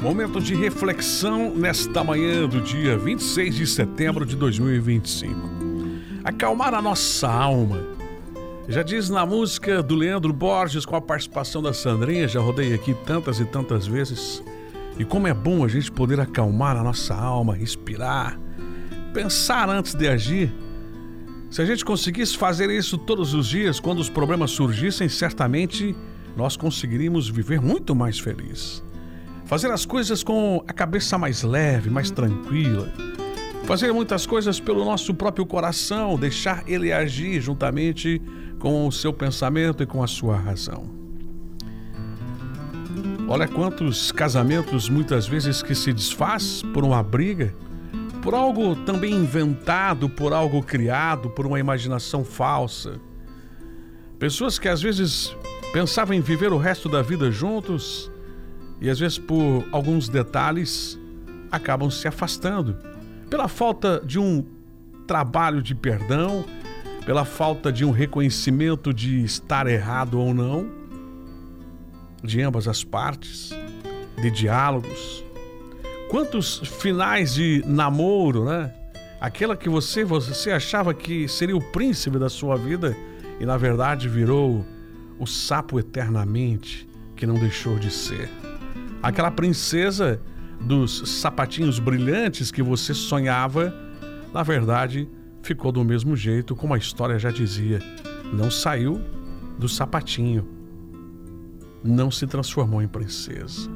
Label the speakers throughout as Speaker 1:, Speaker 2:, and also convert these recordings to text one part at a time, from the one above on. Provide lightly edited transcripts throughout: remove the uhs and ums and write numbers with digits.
Speaker 1: Momento de reflexão nesta manhã do dia 26 de setembro de 2025. Acalmar a nossa alma. Já diz na música do Leandro Borges com a participação da Sandrinha, já rodei aqui tantas e tantas vezes. E como é bom a gente poder acalmar a nossa alma, respirar, pensar antes de agir. Se a gente conseguisse fazer isso todos os dias, quando os problemas surgissem, certamente nós conseguiríamos viver muito mais feliz. Fazer as coisas com a cabeça mais leve, mais tranquila. Fazer muitas coisas pelo nosso próprio coração, deixar ele agir juntamente com o seu pensamento e com a sua razão. Olha quantos casamentos muitas vezes que se desfaz por uma briga, por algo também inventado, por algo criado, por uma imaginação falsa. Pessoas que às vezes pensavam em viver o resto da vida juntos e às vezes por alguns detalhes acabam se afastando. Pela falta de um trabalho de perdão, pela falta de um reconhecimento de estar errado ou não, de ambas as partes, de diálogos. Quantos finais de namoro, né? Aquela que você achava que seria o príncipe da sua vida e na verdade virou o sapo eternamente, que não deixou de ser. Aquela princesa dos sapatinhos brilhantes que você sonhava, na verdade, ficou do mesmo jeito, como a história já dizia. Não saiu do sapatinho. Não se transformou em princesa.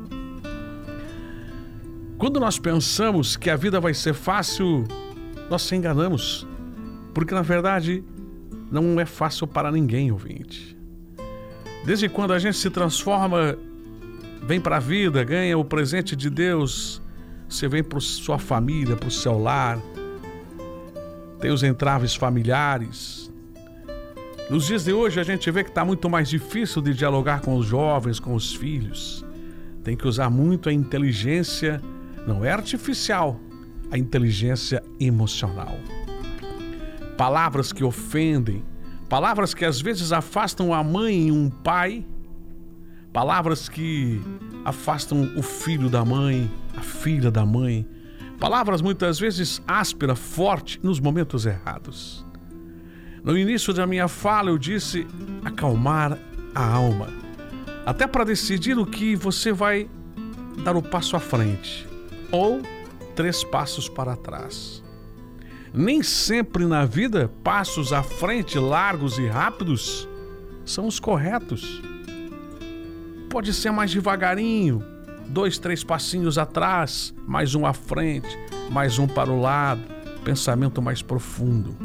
Speaker 1: Quando nós pensamos que a vida vai ser fácil, nós se enganamos. Porque, na verdade, não é fácil para ninguém, ouvinte. Desde quando a gente se transforma, vem para a vida, ganha o presente de Deus, você vem para sua família, para o seu lar, tem os entraves familiares. Nos dias de hoje a gente vê que está muito mais difícil de dialogar com os jovens, com os filhos. Tem que usar muito a inteligência, não é artificial, a inteligência emocional. Palavras que ofendem, palavras que às vezes afastam a mãe e um pai, palavras que afastam o filho da mãe, a filha da mãe. Palavras muitas vezes ásperas, fortes, nos momentos errados. No início da minha fala eu disse acalmar a alma. Até para decidir o que você vai dar o passo à frente ou 3 passos para trás. Nem sempre na vida passos à frente largos e rápidos são os corretos. Pode ser mais devagarinho, 2, 3 passinhos atrás, mais um à frente, mais um para o lado, pensamento mais profundo.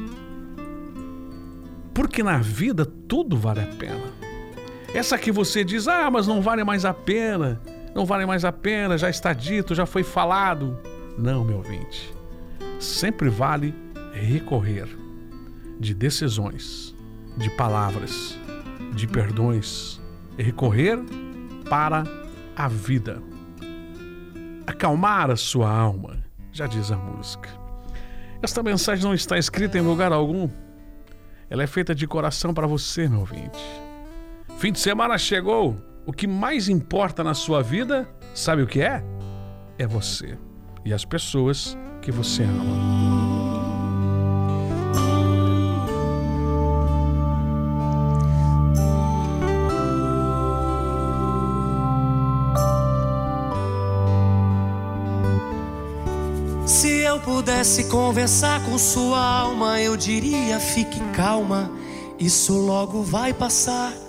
Speaker 1: Porque na vida tudo vale a pena. Essa que você diz, mas não vale mais a pena, não vale mais a pena, já está dito, já foi falado. Não, meu ouvinte, sempre vale recorrer de decisões, de palavras, de perdões, recorrer para a vida. Acalmar a sua alma, já diz a música. Esta mensagem não está escrita em lugar algum. Ela é feita de coração para você, meu ouvinte. Fim de semana chegou. O que mais importa na sua vida, sabe o que é? É você e as pessoas que você ama.
Speaker 2: Se eu pudesse conversar com sua alma, eu diria: fique calma, isso logo vai passar.